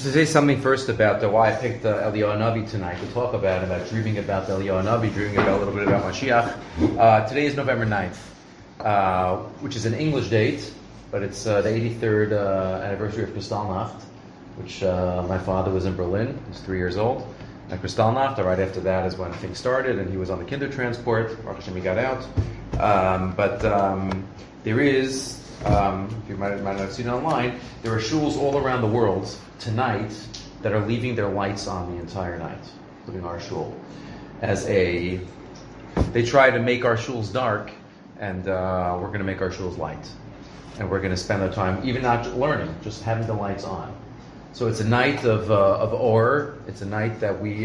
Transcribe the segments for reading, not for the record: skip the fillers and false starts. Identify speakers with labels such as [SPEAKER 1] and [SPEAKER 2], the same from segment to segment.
[SPEAKER 1] to say something first about why I picked Eliyahu Hanavi tonight to talk about dreaming about Eliyahu Hanavi, dreaming about a little bit about Mashiach. Today is November 9th, which is an English date, but it's the 83rd anniversary of Kristallnacht, which my father was in Berlin. He was 3 years old at Kristallnacht. Right after that is when things started, and he was on the Kindertransport. Baruch Hashem, he got out. But there is, if you might not have seen it online, there are shuls all around the world tonight that are leaving their lights on the entire night, including our shul. They try to make our shuls dark, and we're going to make our shuls light. And we're going to spend our time, even not learning, just having the lights on. So it's a night of or. It's a night that we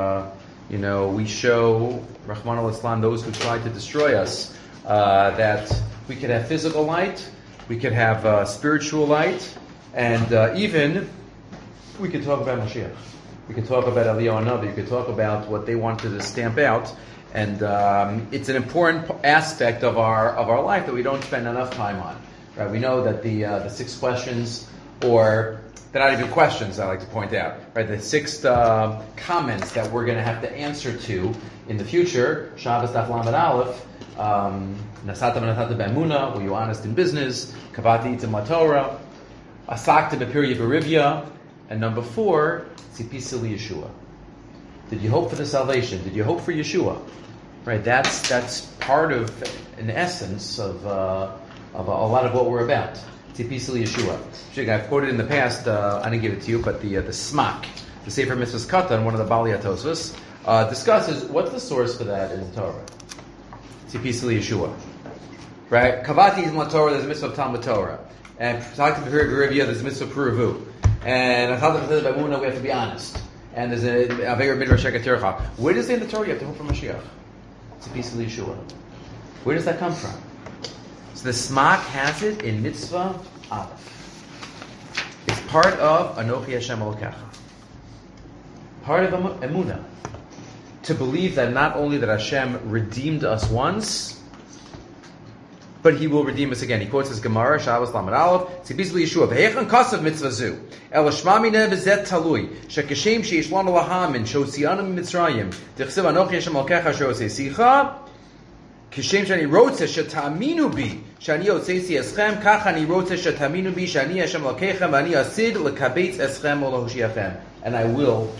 [SPEAKER 1] show, Rahman al-Islam, those who try to destroy us, that we could have physical light, we could have spiritual light, and even we could talk about Mashiach. We could talk about Eliyahu Hanavi. We could talk about what they wanted to stamp out, and it's an important aspect of our life that we don't spend enough time on. Right? We know that the 6 questions, or they're not even questions, I like to point out, right? The 6 comments that we're going to have to answer to in the future. Shabbos Daf Lamed Aleph. Nasata v'nasata be'emunah. Were you honest in business? Kavati itim laTorah. Asakta b'pirya b'rivya. And number 4, tzipisa Yeshua. Did you hope for the salvation? Did you hope for Yeshua? Right. That's part of an essence of a lot of what we're about. Tzipisa Yeshua. I've quoted in the past. I didn't give it to you, but the Smak, the Sefer Mitzvahs Katan, one of the Bali Atosvos, discusses what's the source for that in the Torah. Tzipisa Yeshua. Right. Kavati is in the Torah. There's a mitzvah of Talmud Torah, and Sakta b'pirya b'rivya. There's a mitzvah of Puravu. And we have to be honest. And there's a Aveir Midrash Shekatircha. Where does it say in the Torah you have to hope for Mashiach? It's a piece of Yeshua. Where does that come from? So the Smak has it in Mitzvah Aleph. It's part of Anochi Hashem Elokecha. Part of Emunah. To believe that not only that Hashem redeemed us once, but He will redeem us again. He quotes his Gemara, Shabbos Lamed Aleph, Tzipis Yeshua, V'heichan kasav mitzvah zu, el shma mineh v'zet talui, shekashem sheish lanu lahamin, shotzianu mitzrayim, tichsev anochi Hashem Elokecha she'osesicha, kishem shani rotze shetaminu bi, shani yotzesi eschem, kach ani rotze shetaminu bi, shani Hashem Elokecha, v'ani asid lekabetz eschem olahoshiachem. And I will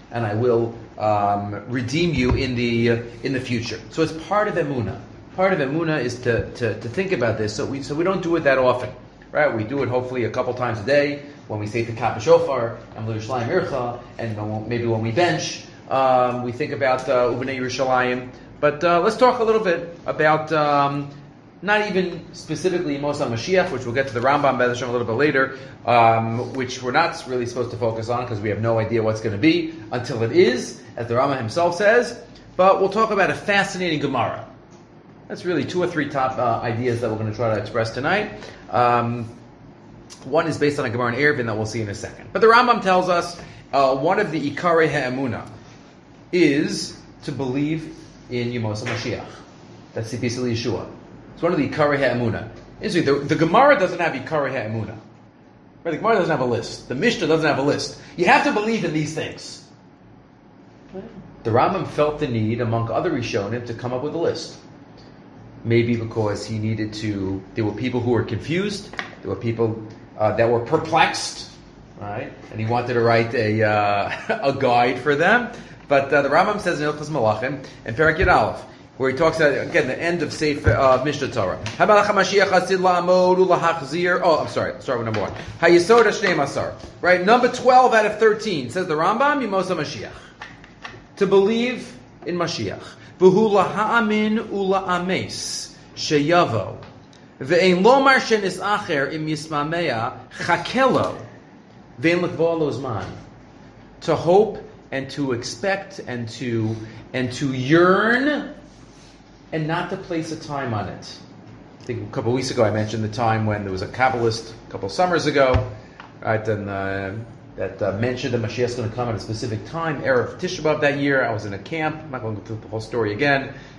[SPEAKER 1] redeem you in the future. So it's part of Emunah. Part of Emunah is to think about this, so we don't do it that often, right? We do it hopefully a couple times a day when we say the Kappa Shofar and L'Yerushalayim Ircha, and maybe when we bench, we think about Ubenei Yerushalayim. But let's talk a little bit about not even specifically Yemos HaMashiach, which we'll get to the Rambam Be'ez Hashem a little bit later, which we're not really supposed to focus on because we have no idea what's going to be until it is, as the Rambam himself says. But we'll talk about a fascinating Gemara. That's really 2 or 3 top ideas that we're going to try to express tonight. One is based on a Gemara in Eruvin that we'll see in a second. But the Rambam tells us one of the Ikarei HaEmunah is to believe in Yemos HaMashiach. That's Tzipisa Yeshua. It's one of the Ikarei HaEmunah. The Gemara doesn't have Ikarei HaEmunah. Right? The Gemara doesn't have a list. The Mishnah doesn't have a list. You have to believe in these things. The Rambam felt the need, among other Rishonim, to come up with a list. Maybe because he needed to. There were people who were confused. There were people that were perplexed, right? And he wanted to write a guide for them. But the Rambam says in Hilchos Malachim and Perek Yud Aleph, where he talks about again the end of Sefer Mishnah Torah. Oh, I'm sorry. Let's start with number 1. Hayesod Hashnei Masar. Right, number 12 out of 13 says the Rambam Yemos HaMashiach. To believe in Mashiach. V'hu laha'amin ula'ames sheyavo ve'ein lomar shenis'acher im yismamea chakelo ve'ein l'kvo lo zman. To hope and to expect and to yearn and not to place a time on it. I think a couple of weeks ago I mentioned the time when there was a Kabbalist a couple of summers ago, right? And that mentioned that Mashiach's going to come at a specific time, Erev Tisha B'Av that year. I was in a camp. I'm not going to go through the whole story again.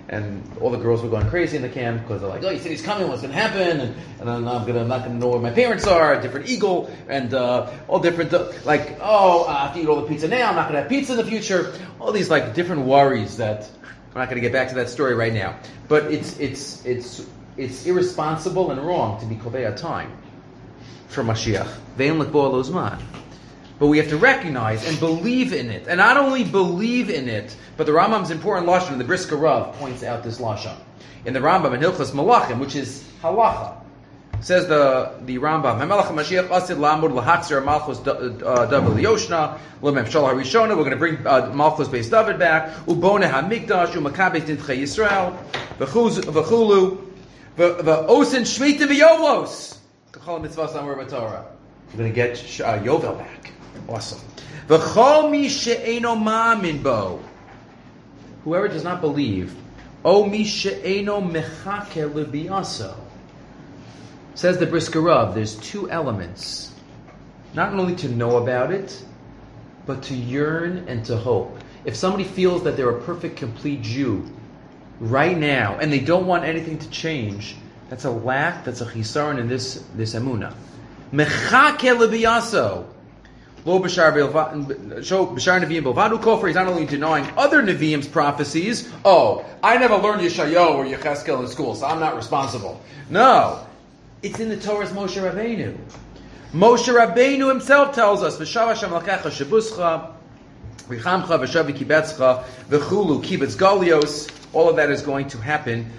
[SPEAKER 1] and all the girls were going crazy in the camp because they're like, oh, you said he's coming, what's going to happen? And I'm not going to know where my parents are, a different eagle, and all different, I have to eat all the pizza now, I'm not going to have pizza in the future. All these like different worries that we're not going to get back to that story right now. But it's irresponsible and wrong to be kovei time for Mashiach. Ve'en l'kbo lo zman. But we have to recognize and believe in it. And not only believe in it, but the Rambam's important Lashon, and the Brisker Rav points out this Lashon. In the Rambam, in Hilchos Malachim, which is halacha, says the Rambam, HaMelech HaMashiach asid lamud l'hatzir malchus David Yoshna, l'memshal harishona, we're going to bring Malchus Beis David back, uboneh hamikdash, umakabes nidchei Yisrael, v'chulu, v'osin shmita v'yovlos, k'chol mitzvah samur b'Torah. We're going to get Yovel back. Awesome. V'chol mi she'eno ma'amin bo. Whoever does not believe, o mi she'eno mechake l'biaso. Says the Brisker Rav, there's two elements. Not only to know about it, but to yearn and to hope. If somebody feels that they're a perfect, complete Jew right now, and they don't want anything to change, that's a lack, that's a chisaron in this emunah. Mechake l'biaso. Lo b'shar nevi'im b'lvadu kofer. He's not only denying other nevi'im's prophecies. Oh, I never learned Yeshayahu or Yecheskel in school, so I'm not responsible. No. It's in the Torah's Moshe Rabbeinu. Moshe Rabbeinu himself tells us, V'shav Hashem l'kecha shebuscha, v'chamcha v'shav v'kibetzcha, v'chulu kibetz galios. All of that is going to happen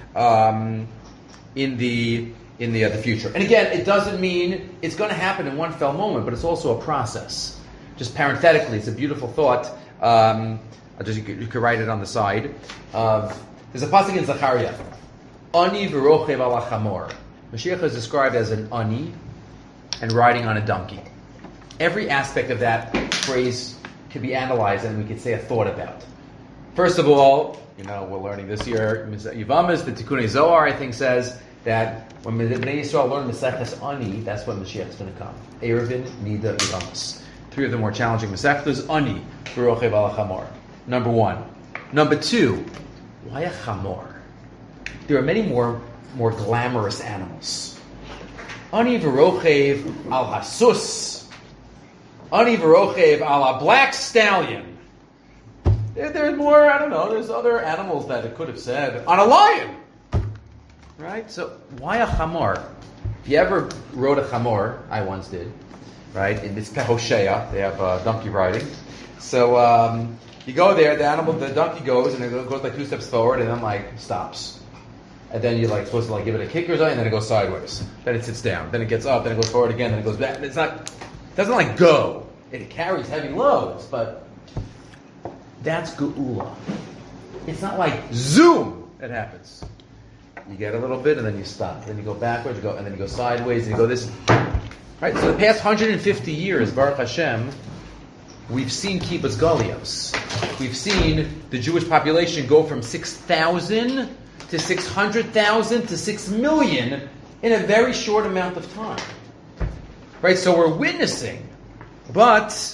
[SPEAKER 1] in the future. And again, it doesn't mean it's going to happen in one fell moment, but it's also a process. Just parenthetically, it's a beautiful thought. You could write it on the side. There's a pasuk in Zechariah. Ani v'rochev ala chamor. Mashiach is described as an ani and riding on a donkey. Every aspect of that phrase could be analyzed and we could say a thought about. First of all, we're learning this year, Yivamis, the Tikkunei Zohar, I think, says that when the Bnei Yisrael learn Maseches Ani, that's when Mashiach is going to come. Eruvin, Nida, Yivamis. Three of the more challenging Masechtas. Ani, V'rochev ala chamor. Number one. Number two, why a chamor? There are many more glamorous animals. Ani v'rochev al hasus. Ani v'rochev al a black stallion. There's more, there's other animals that it could have said. On a lion! Right? So, why a chamor? If you ever rode a chamor, I once did, right? In Mitzpeh Hosea, they have donkey riding. So, you go there, the donkey goes, and it goes like 2 steps forward, and then stops. And then you're supposed to give it a kick or something, and then it goes sideways. Then it sits down. Then it gets up. Then it goes forward again. Then it goes back. It doesn't go. It carries heavy loads, but that's geula. It's not like zoom. It happens. You get a little bit, and then you stop. Then you go backwards. And then you go sideways. And you go this. Right. So the past 150 years, Baruch Hashem, we've seen kibbutz galios. We've seen the Jewish population go from 6,000 to 600,000 to 6 million in a very short amount of time. Right, so we're witnessing, but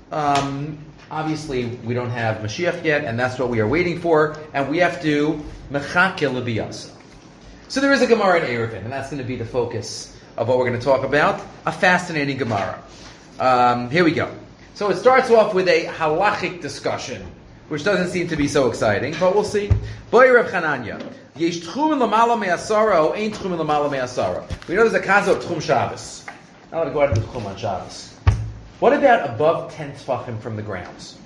[SPEAKER 1] obviously we don't have Mashiach yet, and that's what we are waiting for, and we have to mechake l'biyasa. So there is a Gemara in Eruvin, and that's going to be the focus of what we're going to talk about. A fascinating Gemara. Here we go. So it starts off with a halachic discussion, which doesn't seem to be so exciting, but we'll see. Boy Reb Chananya, yesh tchumin l'mala me'asara o ein tchumin l'mala me'asara. We know there's a concept of tchum Shabbos. Now let's go ahead and do tchum on Shabbos. What about above 10 tefachim from the grounds?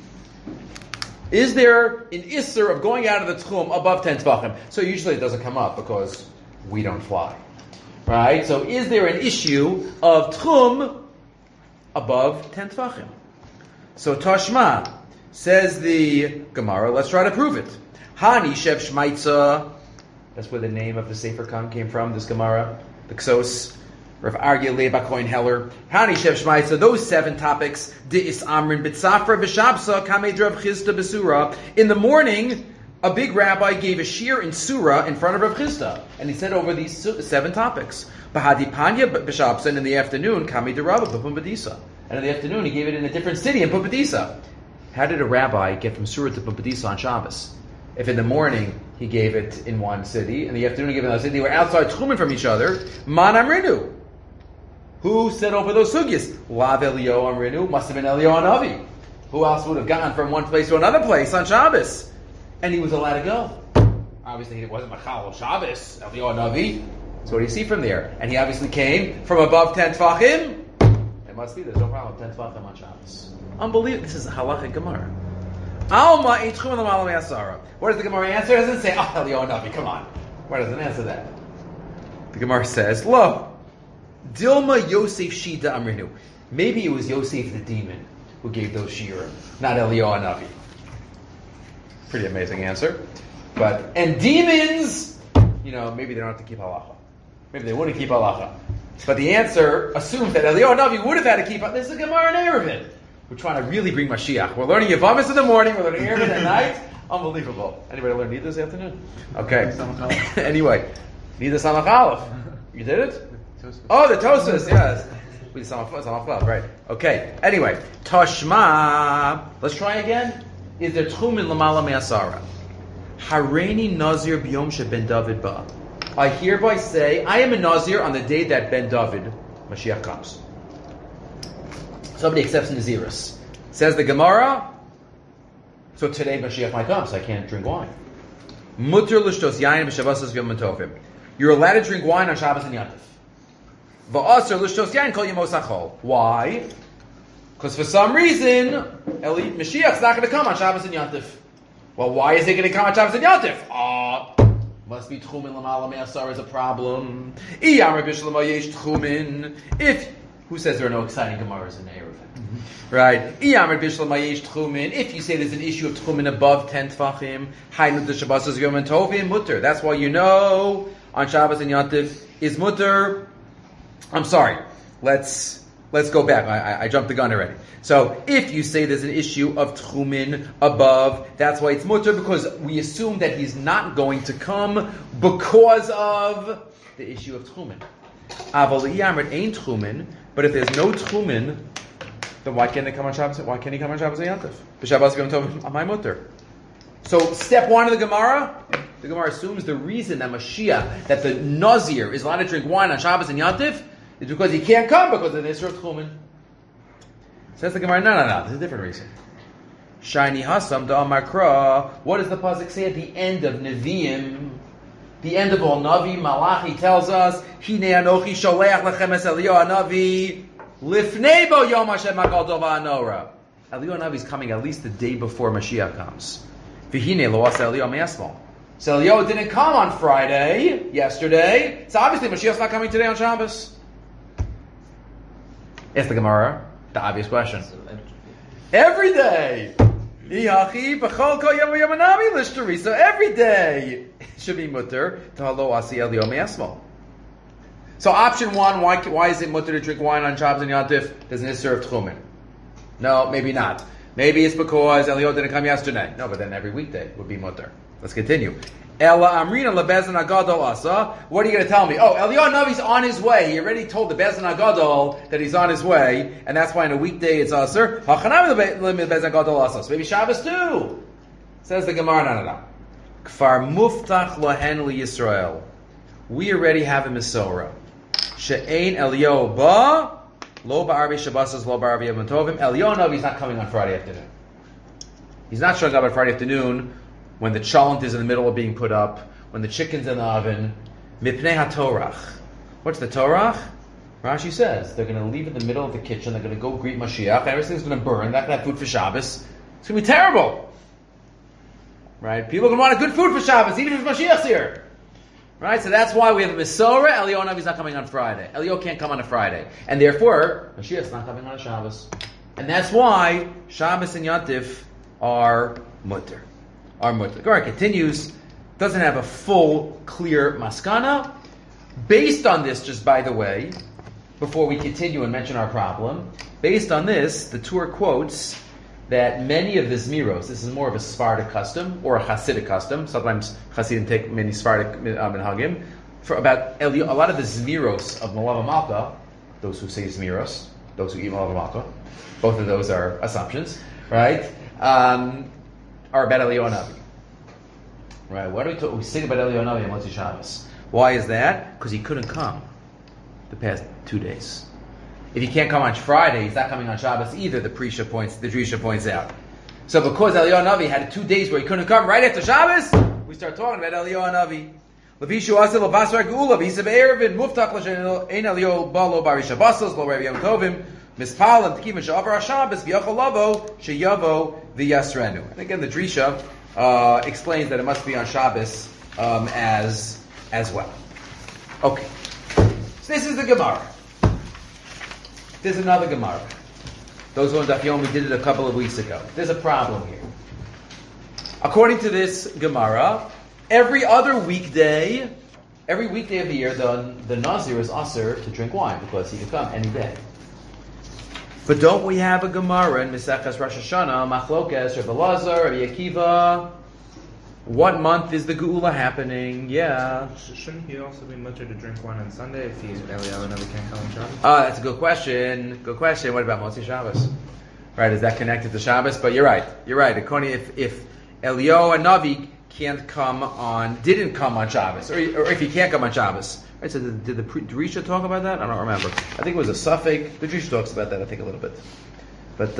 [SPEAKER 1] Is there an isser of going out of the tchum above 10 tefachim? So usually it doesn't come up because we don't fly. Right? So is there an issue of tchum above 10 tefachim? So Tashma, says the Gemara, let's try to prove it. Hani Shev Shmaitza, that's where the name of the Sefer came from, this Gemara, the Ksos, Rav Arya Leba Coin Heller. Hani Shev Shmaitza, those 7 topics, De'is Amrin B'tzafra B'shabsa Kamed Rav Chisda B'sura. In the morning, a big rabbi gave a shir in Surah in front of Rav Chisda, and he said over these 7 topics. Bahadi Panya B'shabsa, and in the afternoon, Kamed Rav B'pumbedisa. And in the afternoon, he gave it in a different city in Pumbedisa. How did a rabbi get from Surah to Pumbedisa on Shabbos? If in the morning he gave it in one city, and the afternoon he gave it in another city. They were outside Tchumen from each other. Man Amrinu. Who said over those sugyas? Lav Elio Amrinu. Must have been Elio Hanavi. Who else would have gone from one place to another place on Shabbos? And he was allowed to go. Obviously, it wasn't Machal Shabbos, Elio Hanavi. So what do you see from there? And he obviously came from above 10 Tfachim. It must be, there's no problem, 10 Tfachim on Shabbos. Unbelievable. This is halachic Gemara. Alma ein tchumen l'mala me'asara. What does the Gemara answer? It doesn't say, oh, Elio Hanavi, come on. Why doesn't it answer that? The Gemara says, lo, Dilma Yosef Shida Amrinu. Maybe it was Yosef the demon who gave those shiurim, not Elio Hanavi. Pretty amazing answer. And demons, maybe they don't have to keep halacha. Maybe they wouldn't keep halacha. But the answer assumes that Elio Hanavi would have had to keep. This is a Gemara in Eruvin. We're trying to really bring Mashiach. We're learning Yavamis in the morning. We're learning Eruvin at night. Unbelievable. Anybody learn Nida this afternoon? Okay. Anyway, Nida Samach Aleph. You did it? Oh, the Tosfos, yes. We did Samach Aleph, right? Okay. Anyway, Tashma. Let's try again. Is there Tchumen Lamala Me'asara? Hareini Nazir B'yom She Ben David Ba. I hereby say, I am a Nazir on the day that Ben David, Mashiach, comes. Somebody accepts Nazirus. Says the Gemara, so today Mashiach might come, so I can't drink wine. Mutter l'shtos yayin b'shavasas v'yom tovim. You're allowed to drink wine on Shabbos and Yantif. V'asar l'shtos yayin kol yemos hachol. Why? Because for some reason, Mashiach's not going to come on Shabbos and Yantif. Well, why is he going to come on Shabbos and Yantif? Must be Tchumen Lamala Me'asar is a problem. If, who says there are no exciting Gemaras in Eruvin? Mm-hmm. Right? If you say there's an issue of Tchumen above 10 Tfachim, mutter. That's why on Shabbos and Yantif is mutter. I'm sorry. Let's go back. I jumped the gun already. So, if you say there's an issue of Tchumen above, that's why it's mutter, because we assume that he's not going to come because of the issue of Tchumen. Ain't Tchumen, but if there's no Tchumen, then why can't he come on Shabbos? Why can't he come on Shabbos and Yantif? B'Shabbos Yom Tov Amay mutter. So, step one of the Gemara assumes the reason that Mashiach, that the Nazir is allowed to drink wine on Shabbos and Yantif, is because he can't come because of the issue of Tchumen. Says the Gemara, no, there's a different reason. Shiny Hasam da Makra. What does the pasuk say at the end of Nevi'im? The end of all Navi, Malachi tells us, Hine Anochi Sholeach Lechem Es Elio Hanavi Lifnei Bo Yom Hashem HaGadol V'Hanora. Elio Hanavi is coming at least the day before Mashiach comes. V'hine Lo Asa Elio Me'asmo. So Elio didn't come on Friday, yesterday, so obviously Mashiach's not coming today on Shabbos. Ask the Gemara. The obvious question. Every day. So every day should be mutter to halo asi el yom yasmo. So option one, why is it mutter to drink wine on Shabbos and Yantif? There's an issur of Tchumen. No, maybe not. Maybe it's because Elio didn't come yesterday. No, but then every weekday would be mutter. Let's continue. Ela Amrina lebezin agadol asa. What are you going to tell me? Oh, Elio Navi's on his way. He already told the bezin agadol that he's on his way, and that's why in a weekday it's aser. Hachanami lebezin agadol asa. So maybe Shabbos too. Says the Gemara, no. Kfar muftach lohen li Yisrael. We already have a Mesorah. She'ein Elio ba lo ba'arbi Shabbos lo ba'arbi Yom Tovim. Elio Navi's not coming on Friday afternoon. He's not showing up on Friday afternoon when the cholent is in the middle of being put up, when the chicken's in the oven. Mipnei haTorach. What's the Torach? Rashi says they're going to leave in the middle of the kitchen. They're going to go greet Mashiach. Everything's going to burn. They're not going to have food for Shabbos. It's going to be terrible. Right? People are going to want a good food for Shabbos, even if Mashiach's here. Right? So that's why we have a Mesorah. Elio Navi's not coming on Friday. Elio can't come on a Friday. And therefore, Mashiach's not coming on a Shabbos. And that's why Shabbos and Yantif are mutter. The Gemara continues, doesn't have a full, clear maskana. Based on this, just by the way, before we continue and mention our problem, based on this, the Tur quotes that many of the Zmiros, this is more of a Sephardic custom, or a Hasidic custom, sometimes Hasidim take many Sephardic minhagim, for about a lot of the Zmiros of Malava Malka, those who say Zmiros, those who eat Malava Malka, both of those are assumptions, right? Are about Elio Navi. Right? Why do we sing about Eliyahu Navi on Motzi Shabbos? Why is that? Because he couldn't come the past 2 days. If he can't come on Friday, he's not coming on Shabbos either. The Drisha points out. So because Eliyahu Navi had 2 days where he couldn't come right after Shabbos, we start talking about Eliyahu Navi. Levishu asil levasar geula v'isa be'erevin muftach l'shen ein Eliyahu balo barisha basos lo rev yom tovim mispal and tekim she'avar haShabbos v'yachol lavo sheyavo v'yasrenu. And again, the Drisha explains that it must be on Shabbos as well. Okay, so this is the Gemara. There's another Gemara. Those who on Daf Yomi did it a couple of weeks ago. There's a problem here. According to this Gemara, every weekday of the year, the Nazir is usher to drink wine because he can come any day. But don't we have a Gemara in Maseches Rosh Hashanah, Machlokes, Rabbi Elazar, Rabbi Akiva? What month is the Geula happening? Yeah.
[SPEAKER 2] Shouldn't he also be mutter to drink wine on Sunday if Eliyahu Navi can't come on Shabbos?
[SPEAKER 1] That's a good question. Good question. What about Motzi Shabbos? Right, is that connected to Shabbos? But you're right. According if Eliyahu Navi didn't come on Shabbos, or if he can't come on Shabbos. Right, so did the Drisha talk about that? I don't remember. I think it was a suffix. The Drisha talks about that, I think, a little bit. But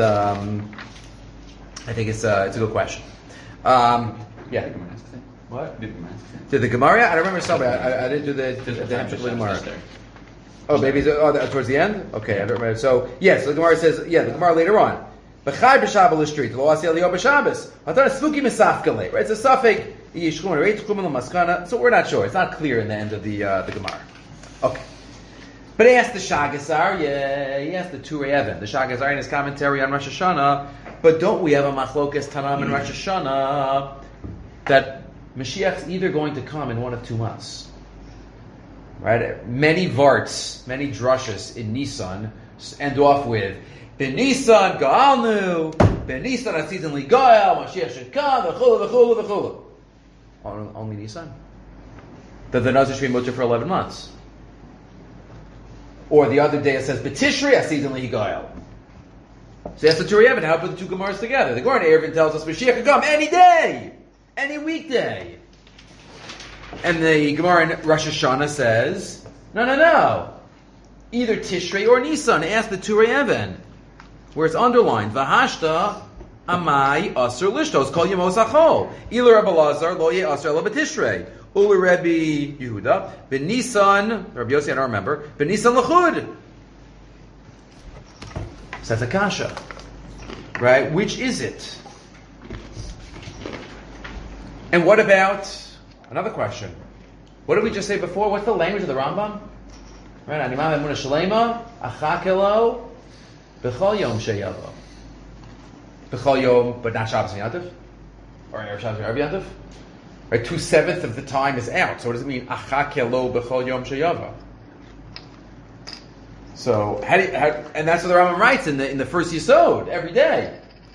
[SPEAKER 1] I think it's a good question. Yeah. What? Did the Gemara? I don't remember somebody. I didn't do the Gemara. Oh, maybe towards the end? Okay, I don't remember. So, yes, the Gemara says, the Gemara later on. B'chai b'shabbat l'street, lo asi Eliyahu b'Shabbos. I thought it's spooky misafkale, right? It's a suffix. So we're not sure. It's not clear in the end of the Gemara. Okay. But he asked the Shagasar, he asked the Turei Even. The Shagasar in his commentary on Rosh Hashanah, but don't we have a Machlokes Tanam in Rosh Hashanah that Mashiach's either going to come in one of 2 months? Right? Many varts, many drushas in Nisan end off with Ben Nisan Ga'alnu, Ben Nisan Atzidin Li Goel, Mashiach should come, v'chulu. Only Nisan? That the Nazir should be mutter for 11 months. Or the other day it says B'tishrei Atzidin Li Goel. So that's the Turei Even. How put the two Gemaras together? The Gemara in Eruvin tells us Mashiach can come any day, any weekday. And the Gemara in Rosh Hashanah says, no. Either Tishrei or Nisan. Ask the Turei Even, where it's underlined. V'hashta amai asur lishtos kol yemos achol. Ilu Rabbi Elazar lo ye asur lo b'Tishrei. Ulu Rabbi Yehuda b'Nisan. Rabbi Yossi, I don't remember. B'Nisan l'chud. So that's a kasha, right? Which is it? And what about another question? What did we just say before? What's the language of the Rambam? Right? Animam emunah shalema achakelo b'chol yom sheyavo. B'chol yom, but not Shabbos and Yantif, or Erev Shabbos and Erev Yantif. Right? 2/7 of the time is out. So what does it mean? Achakelo b'chol yom sheyavo. So and that's what the Rambam writes in the first Yesod every day.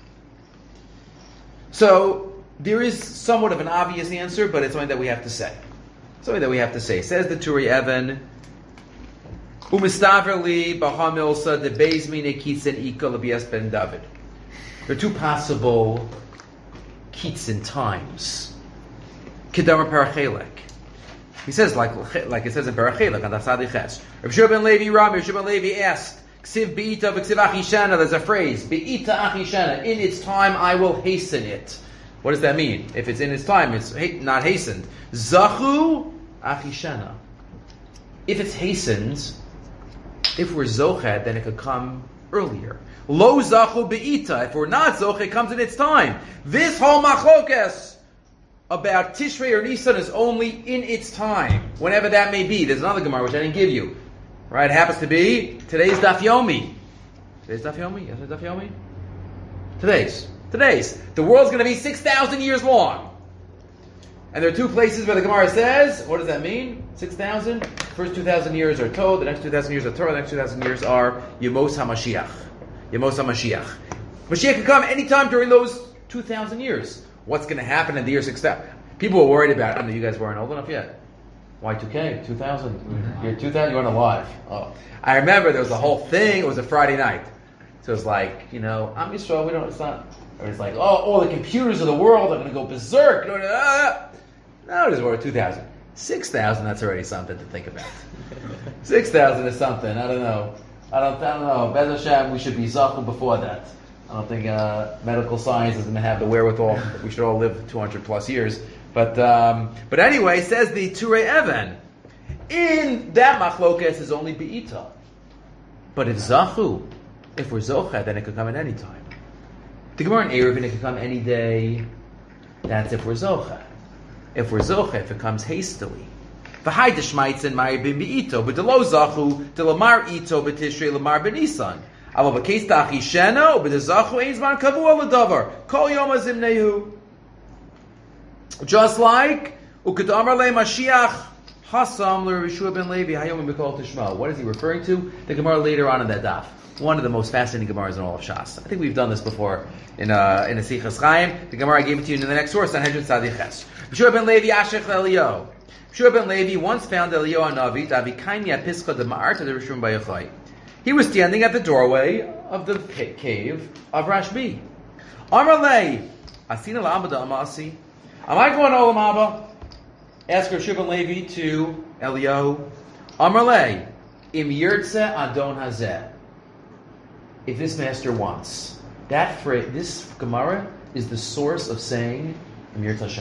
[SPEAKER 1] So there is somewhat of an obvious answer, but it's something that we have to say. Says the Turei Even, Umistaverli Bahamilsa de Beizmine Kitzin Ika Labias Ben David. There are 2 possible Kitzin times. Kedama Parachelek. He says like it says in Parachelek on Tasadi Ches. Rav Shua ben Levi Rami, Rav Shua ben Levi asked, Ksiv Be'ita v'Ksiv Achishana. There's a phrase, Be'ita Achishana. In its time, I will hasten it. What does that mean? If it's in its time, it's not hastened. Zachu Achishana. If it's hastened, if we're Zochet, then it could come earlier. Lo Zachu Be'ita. If we're not Zochet, it comes in its time. This whole Machlokes about Tishrei or Nisan is only in its time, whenever that may be. There's another Gemara which I didn't give you. Right? It happens to be today's Daf Yomi. Today's Daf Yomi? Yesterday's Daf Yomi? Today's. The world's going to be 6,000 years long. And there are 2 places where the Gemara says, what does that mean? 6,000? First 2,000 years are Tov, the next 2,000 years are Torah, the next 2,000 years are Yemos HaMashiach. Mashiach can come anytime during those 2,000 years. What's going to happen in the year 6,000? People were worried about, I don't know, you guys weren't old enough yet. Y2K, 2000. Year 2000, you weren't alive. Oh. I remember there was a whole thing, it was a Friday night. So it was like, I'm Yisrael, it's not. Or it's like, all the computers of the world are going to go berserk. No, it is worth 2,000. 6,000, that's already something to think about. 6,000 is something, I don't know. I don't know. Bez Hashem, we should be Zachu before that. I don't think medical science is going to have the wherewithal. We should all live 200 plus years. But anyway, says the Turei Even, in that machlokes is only be'ita. But if Zachu, if we're Zocha, then it could come at any time. The Gemara in Eruvin, it could come any day. That's if we're Zocha. If we're Zocha, if it comes hastily. V'hai d'shmaitzen ma'ir bin be'ito, but d'lo Zachu, d'lamar ito b'tishrei lamar b'nisan. Aber b'keis ta'achi shena, but the Zachu ein zman kavua l'davar. Kol yom azim nehu. Just like, ukadamar le Mashiach, hasam l'Rishua ben Levi, hayom b'kol tishma. What is he referring to? The Gemara later on in that daf. One of the most fascinating Gemaras in all of Shas. I think we've done this before in a Sichas Chaim. The Gemara gave it to you in the next source on Hedron Tzadi Ches. B'shua ben Levi ashech Elio. B'shua ben Levi once found Elio Hanavi davikaimi at Pischa de Ma'ar to the Rishon Bayachai. He was standing at the doorway of the cave of Rashbi. Amar lei, asina la'amada amasi. Am I going to Olam Haba? Ask B'shua ben Levi to Elio. Amar lei, im yirtze adon hazeh. If this master wants. That phrase, this Gemara is the source of saying Emir Tashem.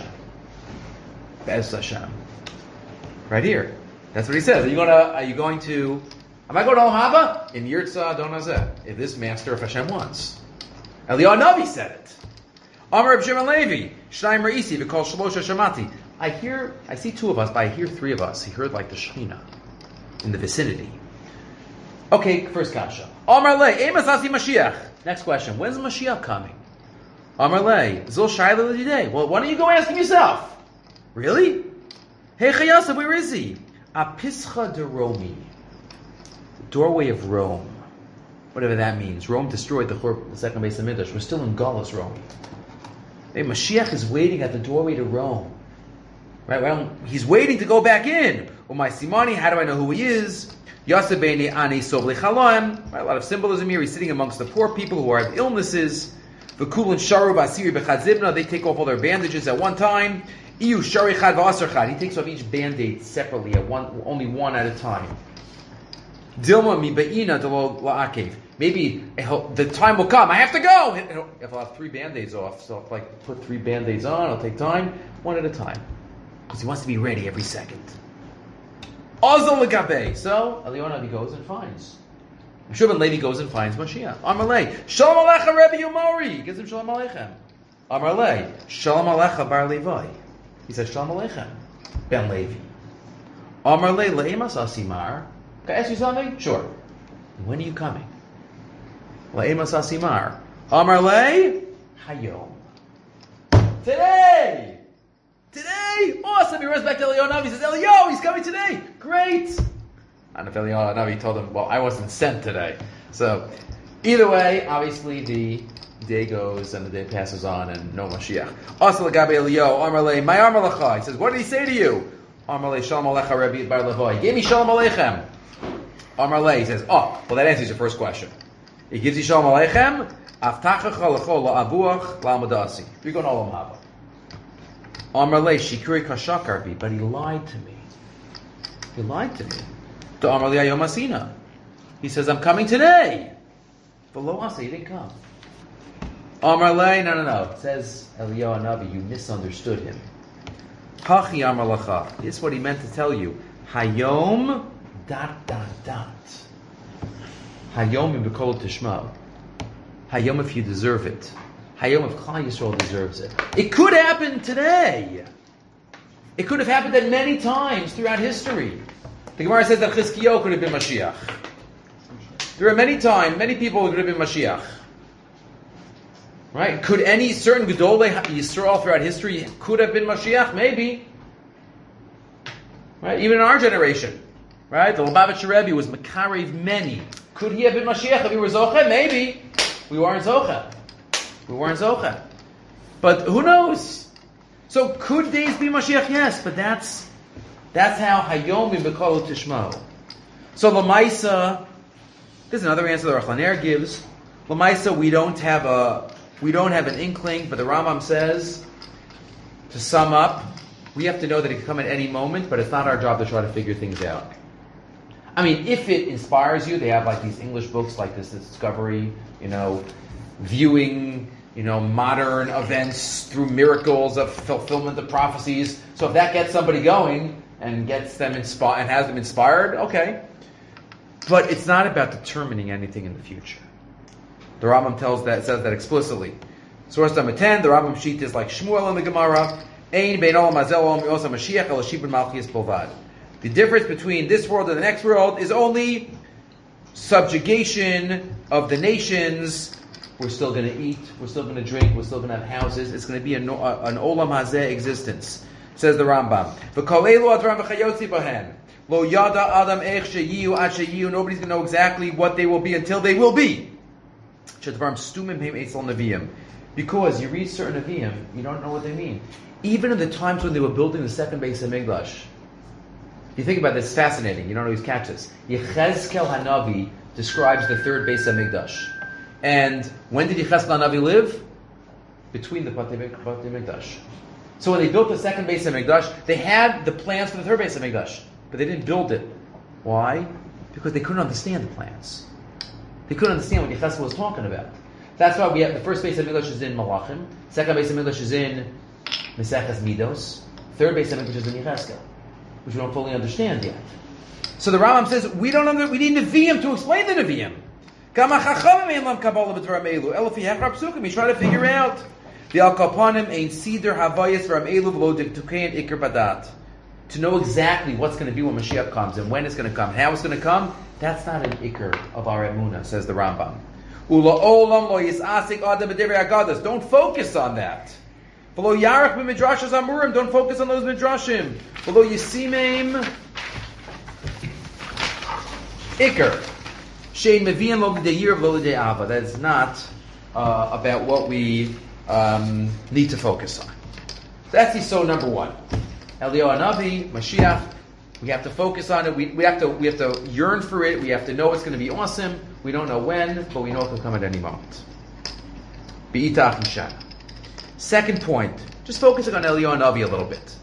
[SPEAKER 1] Bez Hashem. Right here. That's what he says. Am I going to Olam Haba? Emir Tzah Adon Hazeh. If this master of Hashem wants. Eliyahu Navi said it. Amar Reb Shimon Levi. Shnayim Re'isi v'kol Shalosha Shamati. I see two of us, but I hear three of us. He heard like the Shechina in the vicinity. Okay, first kasha. Amar le, emas asi Mashiach. Next question. When's Mashiach coming? Amar le, zol shayla l'didei. Well, why don't you go ask him yourself? Really? Hey Chayasa, where is he? Apischa de Romi. Doorway of Rome. Whatever that means. Rome destroyed the second base of Midrash. We're still in Galus, Rome. Hey, Mashiach is waiting at the doorway to Rome. Right? Well, he's waiting to go back in. Umay Simani, how do I know who he is? Yaseh beini ani sobli chaloim. A lot of symbolism here. He's sitting amongst the poor people who have illnesses. V'kulin sharu b'asiri b'chadzibna. They take off all their bandages at one time. Iyu shari chad v'asar chad. He takes off each band-aid separately, only one at a time. Dilma mi be'ina delo la'akev. Maybe the time will come. I have to go. If I'll have 3 band-aids off, so if I put 3 band-aids on, it'll take time, one at a time, because he wants to be ready every second. So Eliyahu Navi goes and finds. B'shua ben Levi goes and finds Mashiach. Amar lei, Shalom Alecha Rebbe Yomori. He gives him Shalom Aleichem. Amar lei, Shalom Alecha Bar Levi. He says Shalom Aleichem Ben Levi. Amar lei Le'emas Asimar. Can I ask you something? Sure. When are you coming? Le'emas Asimar. Amar lei Hayom. Today. Awesome. He runs back to Eliyahu Navi. He says, Eliyahu, he's coming today. Great. And if Eliyahu Navi told him, well, I wasn't sent today. So, either way, obviously the day goes and the day passes on and no Mashiach. Asa l'gabe Eliyahu, Amar lei, my Amar lecha. He says, what did he say to you? Amar lei, Shalom alecha Rebbe bar Levi. He gave me Shalom aleichem. Amar lei, he says, well, that answers your first question. He gives you Shalom aleichem, aftachecha l'chol la'abuach la'amadasi. You're going to Olam Haba. Amar lei shikuri kashakarbi, but he lied to me. He lied to me. To Amar lei ayom asina. He says, I'm coming today. But lo asa, he didn't come. Amar lei, no. It says Eliyahu Navi, you misunderstood him. Hachi Amar lacha. This is what he meant to tell you. Hayom ... Hayom in B'kol Tishma. Hayom if you deserve it. Hayom if Klal Yisrael deserves it. It could happen today. It could have happened at many times throughout history. The Gemara says that Chizkiyahu could have been Mashiach. There are many people who could have been Mashiach. Right? Could any certain Gedolei Yisrael throughout history could have been Mashiach? Maybe. Right? Even in our generation. Right? The Lubavitcher Rebbe was Makarev many. Could he have been Mashiach if he were Zocha? Maybe. We weren't Zocha. But who knows? So could days be Mashiach? Yes, but that's how Hayom B'Kol Tishmo. So Lamaisa, there's another answer that Rachlan gives. Lamaisa, we don't have an inkling, but the Rambam says, to sum up, we have to know that it can come at any moment, but it's not our job to try to figure things out. I mean, if it inspires you, they have like these English books like this Discovery, viewing, modern events through miracles of fulfillment of prophecies. So if that gets somebody going and gets them inspired and has them inspired, okay. But it's not about determining anything in the future. The Rambam says that explicitly. Source number 10, the Rambam sheet is like Shmuel in the Gemara. Ein bein olam hazel olam yosa Mashiach el shibun malchus bovad. The difference between this world and the next world is only subjugation of the nations. We're still going to eat, we're still going to drink, we're still going to have houses. It's going to be an olam hazeh existence. Says the Rambam. V'kolelu adram v'chayotzi bahen. Lo yada adam ech sheyiu ad sheyiu. Nobody's going to know exactly what they will be until they will be. Because you read certain Nevi'im, you don't know what they mean. Even in the times when they were building the second Beis HaMikdash, you think about this, it's fascinating. You don't always catch this. Yechezkel Hanavi describes the third Beis HaMikdash. And when did Yechezkel Hanavi live? Between the Batei Mikdash. So when they built the second Beis HaMikdash, they had the plans for the third Beis HaMikdash, but they didn't build it. Why? Because they couldn't understand the plans. They couldn't understand what Yechezkel was talking about. That's why we have the first Beis HaMikdash is in Malachim, second Beis HaMikdash is in Meseches Midos, third Beis HaMikdash is in Yechezkel, which we don't fully understand yet. So the Rambam says we need Nevi'im to explain the Nevi'im. You try to figure out the Al Kapanim ein Sider Havayis Ram Elu V'lo Diktukein Iker Badat. To know exactly what's going to be when Mashiach comes and when it's going to come, how it's going to come. That's not an ikr of our emunah, says the Rambam. Don't focus on that. Don't focus on those midrashim. Ikr. That is not about what we need to focus on. That's Yisod number 1. Eliyahu Hanavi, Mashiach. We have to focus on it. We have to yearn for it. We have to know it's going to be awesome. We don't know when, but we know it will come at any moment. Be'itach Mishana. Second point, just focusing on Eliyahu Hanavi a little bit.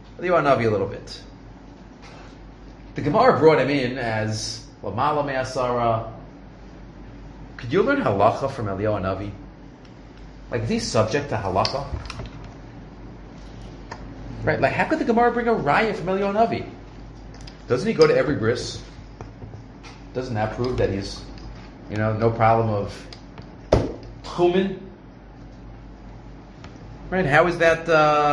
[SPEAKER 1] The Gemara brought him in as Lamala Me'asara. Could you learn halacha from Eliyahu Hanavi? Like, is he subject to halacha? Right? Like, how could the Gemara bring a raya from Eliyahu Hanavi? Doesn't he go to every bris? Doesn't that prove that he's, no problem of chumin? Right? How is that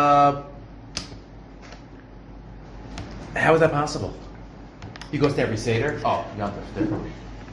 [SPEAKER 1] possible? He goes to every seder. Oh, Yom Tov, different.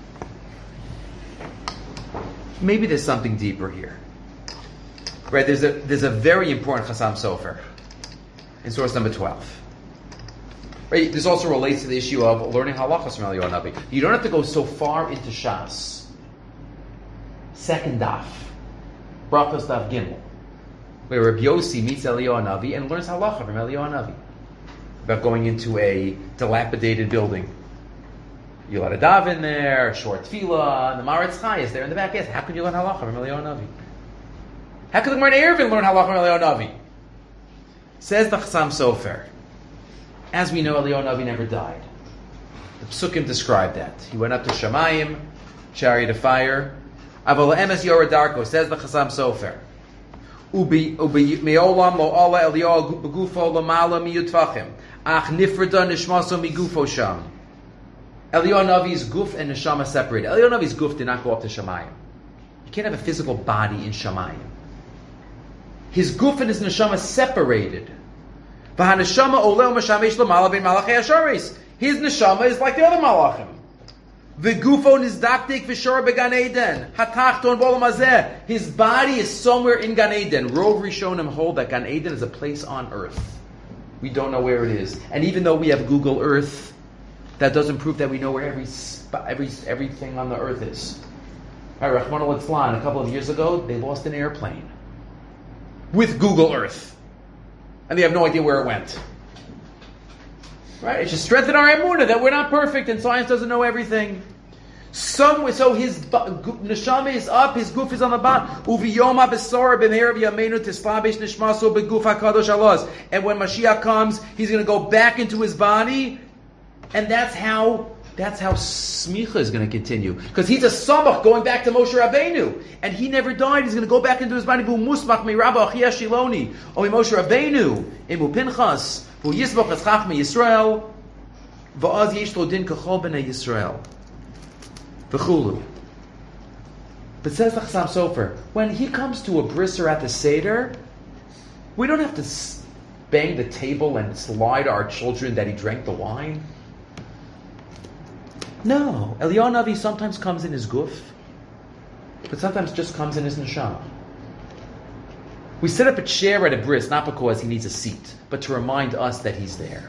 [SPEAKER 1] Maybe there's something deeper here. Right? There's a very important Chasam Sofer in source number 12. Right? This also relates to the issue of learning halachas from Eliyahu Hanavi. You don't have to go so far into Shas. Second daf, Brachos daf Gimel, where Rabbi Yossi meets Eliyahu Hanavi and learns halacha from Eliyahu Hanavi about going into a dilapidated building. You let a dav in there, short tefillah, and the Maretz Chai is there in the back. Yes, how could you learn halacha from Eliyahu Hanavi? How could the Gemara Eruvin learn halacha from Eliyahu Hanavi? Says the Chasam Sofer. As we know, Eliyahu Hanavi never died. The Psukim describe that. He went up to Shamayim, chariot of fire. Aval emes yoradarko, says the Chasam Sofer. Me'olam lo ala Eliyahu begufo lamala miyutvachim. Ach nifreda nishmaso migufo sham. Eliyahu Hanavi's guf and neshama separated. Eliyahu Hanavi's guf did not go up to Shamayim. You can't have a physical body in Shamayim. His guf and his neshama separated. His neshama is like the other malachim. His body is somewhere in Gan Eden. Rov Rishonim hold that Gan Eden is a place on earth. We don't know where it is. And even though we have Google Earth, that doesn't prove that we know where everything on the earth is. Rahman al-Islam, a couple of years ago, they lost an airplane with Google Earth. And they have no idea where it went. Right? It should strengthen our emunah that we're not perfect and science doesn't know everything. Somewhere, so his neshama is up, his goof is on the bottom. Uviyoma besora b'meirav yameinu tislabish nishmaso beguf hakadosh alos. And when Mashiach comes, he's going to go back into his body, and that's how smicha is going to continue, because he's a samach going back to Moshe Rabbeinu, and he never died. He's going to go back into his body. V'u musmach me'Rabba Achia Shiloni o Moshe Rabbeinu imu Pinchas v'u yisbach es chachmei Yisrael v'az yesh lo din kachol b'nei Yisrael. V'chulu. But says the Chassam Sofer, when he comes to a brisser at the Seder, we don't have to bang the table and lie to our children that he drank the wine. No. Eliyahu Navi sometimes comes in his guf, but sometimes just comes in his neshama. We set up a chair at a bris, not because he needs a seat, but to remind us that he's there.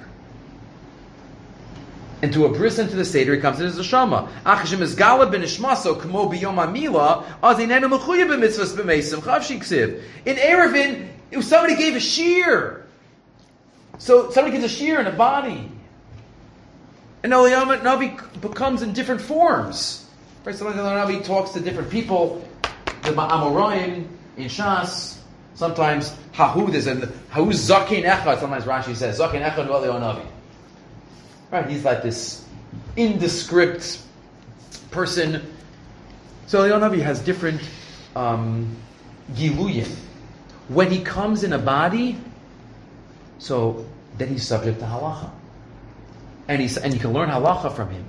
[SPEAKER 1] And to a bris and to the Seder, he comes in his neshama. Achashim is gala b'nishmaso k'mo b'yom ha'mila, az inenu mechuyev b'mitzvahs b'meisim chav shiksiv. In Erevin, if somebody gave a shear. So somebody gives a shear in a body. And Eliyahu Navi becomes in different forms. Right? So Eliyahu Navi talks to different people. The Amoraim in Shas. Sometimes Hahu, there's a Hahu Zakin Echad. Sometimes Rashi says Zakin Echad Eliyahu Navi. Right? He's like this indescript person. So Eliyahu Navi has different Giluyim. When he comes in a body, so then he's subject to halacha. And you can learn halacha from him.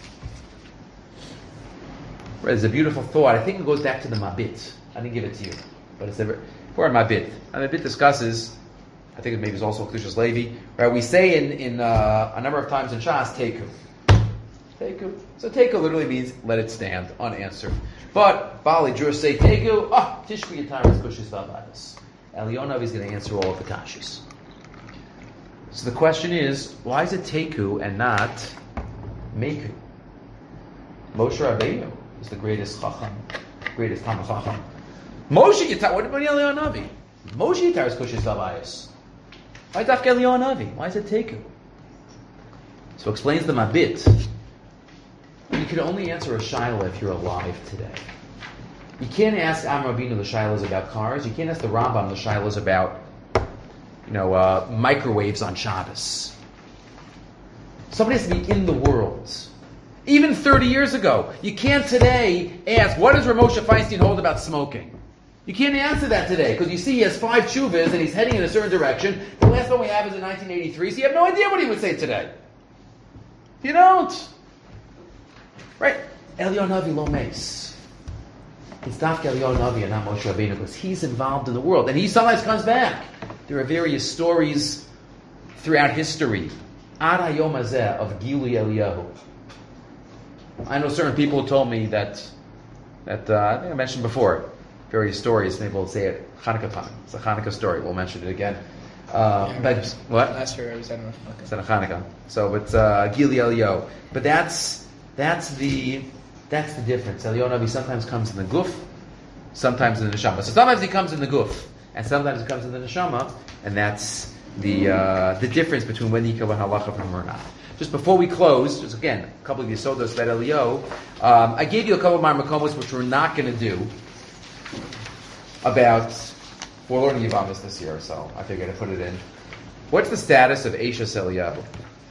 [SPEAKER 1] It's a beautiful thought. I think it goes back to the Mabit. I didn't give it to you, but it's for Mabit. And Mabit discusses, I think it maybe is also Kedushas Levi, right? We say in a number of times in Shas, Teku. Teku. So Teku literally means let it stand, unanswered. But Bali Jewish say Teku, Tishbi Yataris Kushis Vabayas. Eliyahu Navi is going to answer all of the kashis. So the question is, why is it Teku and not Meku? Moshe Rabbeinu is the greatest Chacham, greatest Talmid Chacham. Moshe Yitar, what about Eliyahu Navi? Moshe Yitar is Kushis Vabayas. Why Dafka Eliyahu Navi? Why is it Teku? So explains the Mabit. You can only answer a Shaila if you're alive today. You can't ask Am Rabbeinu the Shailas about cars. You can't ask the Rambam the Shailas about microwaves on Shabbos. Somebody has to be in the world. Even 30 years ago. You can't today ask, what does Ramosha Feinstein hold about smoking? You can't answer that today, because you see he has 5 tshuvas and he's heading in a certain direction. The last one we have is in 1983, so you have no idea what he would say today. You don't. Right? Eliyahu Navi lo meis. It's Dafka Eliyahu Navi and not Moshe Rabbeinu, because he's involved in the world. And he sometimes comes back. There are various stories throughout history. Ad hayom hazeh of Gilui Eliyahu. I know certain people told me that I think I mentioned before, various stories. Maybe we'll say it Hanukkah time. It's a Hanukkah story. We'll mention it again. But what?
[SPEAKER 3] Last year I was at
[SPEAKER 1] It's in Hanukkah. So it's Gilui Eliyahu. But that's the difference. Eliyahu Navi sometimes comes in the guf, sometimes in the neshama. So sometimes he comes in the guf, and sometimes he comes in the neshama, and that's the difference between whether you can learn halacha from him or not. Just before we close, just again, a couple of yisodos about Eliyahu. I gave you a couple of my makomos which we're not going to do about. We're learning Yavamis this year, so I figured I'd put it in. What's the status of Eishas Eliyahu?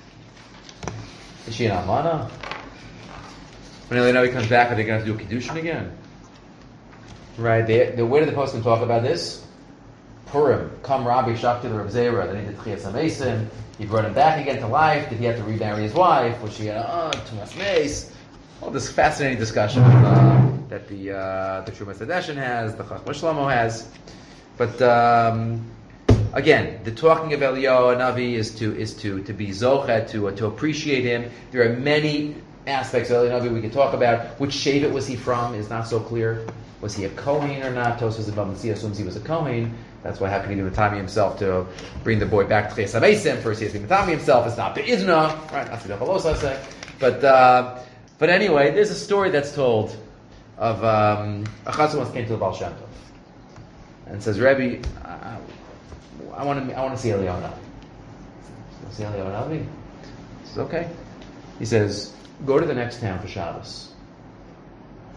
[SPEAKER 1] Is she an almana? When Eliyahu comes back, are they going to have to do Kiddushin again? Right? Where did the poskim talk about this? Purim. Come Rabbi Shakti the Reb Zera. Then he did Chiyas HaMesim. He brought him back again to life. Did he have to remarry his wife? Was she too much mace? All this fascinating discussion that the Trumas Hadeshin has, the Chachma Shlomo has. But again, the talking of Eliyahu Navi is to be zochet, to appreciate him. There are many aspects of Eliyahu Navi we can talk about. Which Shevet was he from is not so clear. Was he a Kohen or not? Tosfos and Bava Metzia assumes he was a Kohen. That's why how can he do Matami himself to bring the boy back to Chiyas HaMesim? First he has to Matami himself. It's not Be'izna, right? Not to say. But anyway, there's a story that's told of a chassid once came to the Baal Shem Tov and says, Rebbe, I want to see Eliyahu Navi. Want to see Eliyahu Navi? He says, okay. He says, go to the next town for Shabbos.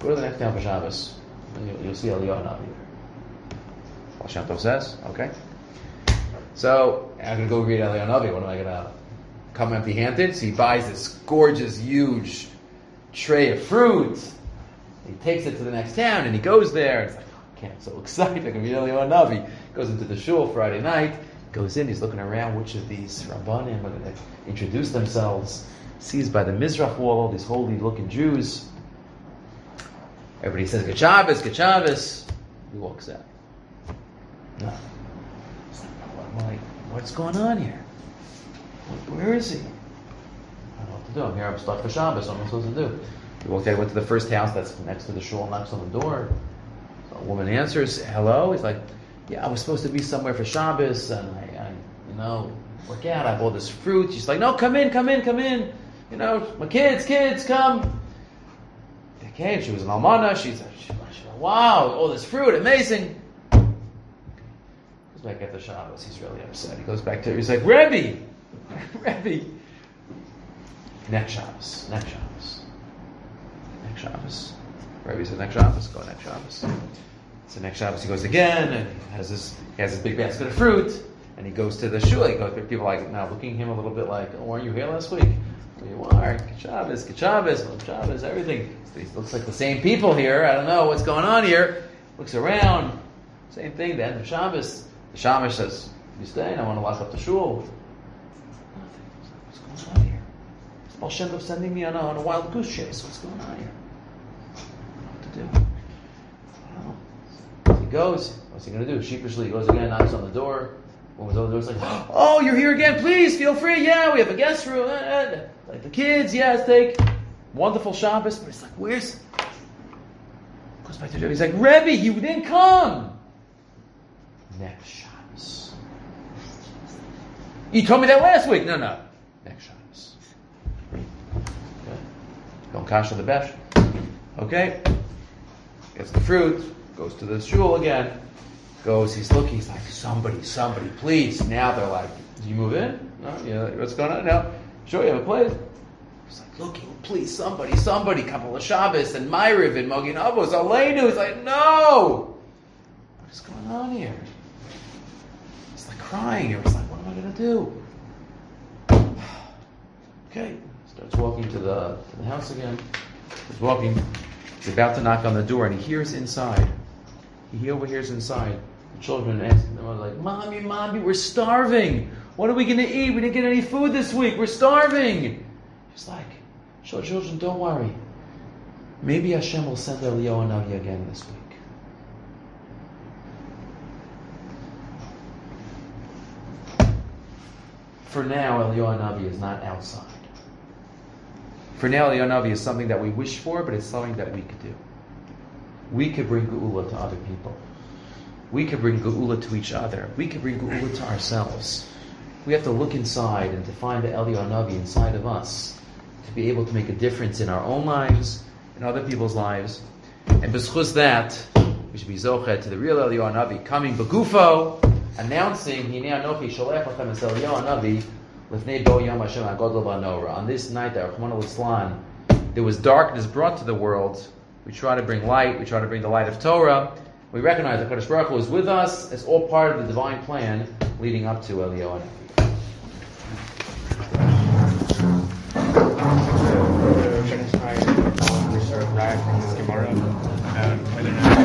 [SPEAKER 1] Go to the next town for Shabbos. And you'll see Eliyahu Navi there. Baal Shem Tov says, okay. So, I'm going to go read Eliyahu Navi. What am I going to come empty-handed? So he buys this gorgeous, huge tray of fruit. He takes it to the next town, and he goes there. It's like, oh, I can't, so excited. I can read Eliyahu Navi. Goes into the shul Friday night. Goes in, he's looking around, which of these Rabbanim are going to introduce themselves. Sees by the Mizrach wall all these holy-looking Jews. Everybody says, Good Shabbos, Good Shabbos. He walks out. No. I'm like, what's going on here? Where is he? I don't know what to do. I'm here, I'm stuck for Shabbos. What am I supposed to do? He walked out, went to the first house that's next to the shul, knocks on the door. So a woman answers, hello? He's like, yeah, I was supposed to be somewhere for Shabbos, and I work out, I have all this fruit. She's like, no, come in. My kids, come. They came, she was an almana, she's like, wow, all this fruit, amazing. Goes back after Shabbos, he's really upset. He goes back to her, he's like, Rebbe! Next Shabbos. Rebbe says, next Shabbos, go next Shabbos. So next Shabbos he goes again, and he has this big basket of fruit, and he goes to the shul. He goes, people are like now looking at him a little bit like, oh, weren't you here last week? There you are, Good Shabbos, everything. So he looks like the same people here. I don't know what's going on here. Looks around, same thing. The end of Shabbos, the Shamash says, "You staying? I want to lock up the shul." Nothing. What's going on here? Is Baal Shem Tov sending me on a wild goose chase? What's going on here? I don't know what to do. He goes. What's he going to do? Sheepishly, he goes again, knocks on the door. Woman's on the door. It's like, oh, you're here again. Please, feel free. Yeah, we have a guest room. Like the kids, yes, take. Wonderful Shabbos. But it's like, where's... Goes back to Rebbe. He's like, Rebbe, you didn't come. Next Shabbos. You told me that last week. No. Next Shabbos. Okay. Don't kasha the besh. Okay. Gets the fruit. Goes to the shul again. He's looking, he's like, somebody, please. Now they're like, did you move in? No? Yeah, what's going on? No. Sure, you have a place? He's like, looking, please, somebody, couple of Shabbos, and Ma'ariv, and Mogen Avos, Aleinu. He's like, no! What is going on here? He's like crying. He was like, what am I going to do? Okay. Starts walking to the house again. He's walking. He's about to knock on the door, and he hears inside. He overhears inside. The children asking them, like, Mommy, we're starving. What are we going to eat? We didn't get any food this week. We're starving. He's like, children, don't worry. Maybe Hashem will send Eliyahu Navi again this week. For now, Eliyahu Navi is not outside. For now, Eliyahu Navi is something that we wish for, but it's something that we could do. We could bring Geula to other people. We could bring Geula to each other. We could bring Geula to ourselves. We have to look inside and to find the Eliyahu Navi inside of us to be able to make a difference in our own lives, in other people's lives. And b'schus that, we should be zochet to the real Eliyahu Navi coming b'gufo, announcing, Hinei Anochi sholech lachem es Eliyahu Navi lifnei bo yom Hashem hagadol v'hanora. On this night, Rachmana litzlan, there was darkness brought to the world. We try to bring light. We try to bring the light of Torah. We recognize that Kadosh Baruch Hu is with us. It's all part of the divine plan leading up to Eliyahu Navi.
[SPEAKER 2] We're going to try to reserve back from this Gemara. Whether or not